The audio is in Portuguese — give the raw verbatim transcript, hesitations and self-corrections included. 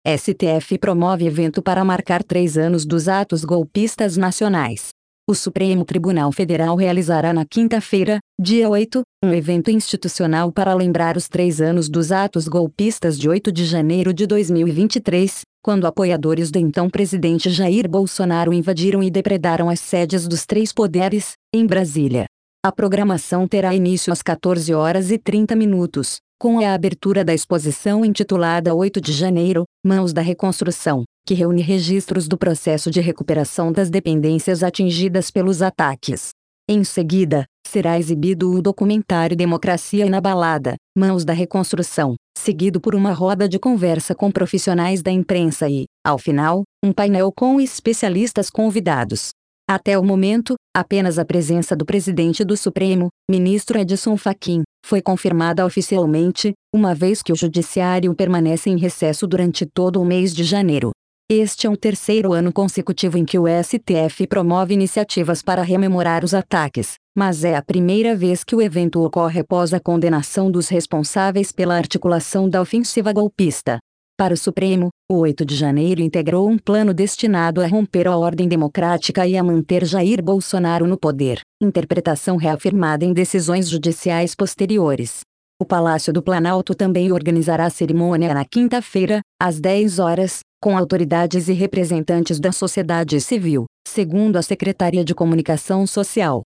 S T F promove evento para marcar três anos dos atos golpistas nacionais. O Supremo Tribunal Federal realizará na quinta-feira, dia oito, um evento institucional para lembrar os três anos dos atos golpistas de oito de janeiro de dois mil e vinte e três, quando apoiadores do então presidente Jair Bolsonaro invadiram e depredaram as sedes dos três poderes, em Brasília. A programação terá início às quatorze horas e trinta minutos, com a abertura da exposição intitulada oito de janeiro, Mãos da Reconstrução, que reúne registros do processo de recuperação das dependências atingidas pelos ataques. Em seguida, será exibido o documentário Democracia Inabalada, Mãos da Reconstrução, seguido por uma roda de conversa com profissionais da imprensa e, ao final, um painel com especialistas convidados. Até o momento, apenas a presença do presidente do Supremo, ministro Edson Fachin, foi confirmada oficialmente, uma vez que o judiciário permanece em recesso durante todo o mês de janeiro. Este é o terceiro ano consecutivo em que o S T F promove iniciativas para rememorar os ataques, mas é a primeira vez que o evento ocorre após a condenação dos responsáveis pela articulação da ofensiva golpista. Para o Supremo, o oito de janeiro integrou um plano destinado a romper a ordem democrática e a manter Jair Bolsonaro no poder, interpretação reafirmada em decisões judiciais posteriores. O Palácio do Planalto também organizará a cerimônia na quinta-feira, às dez horas, com autoridades e representantes da sociedade civil, segundo a Secretaria de Comunicação Social.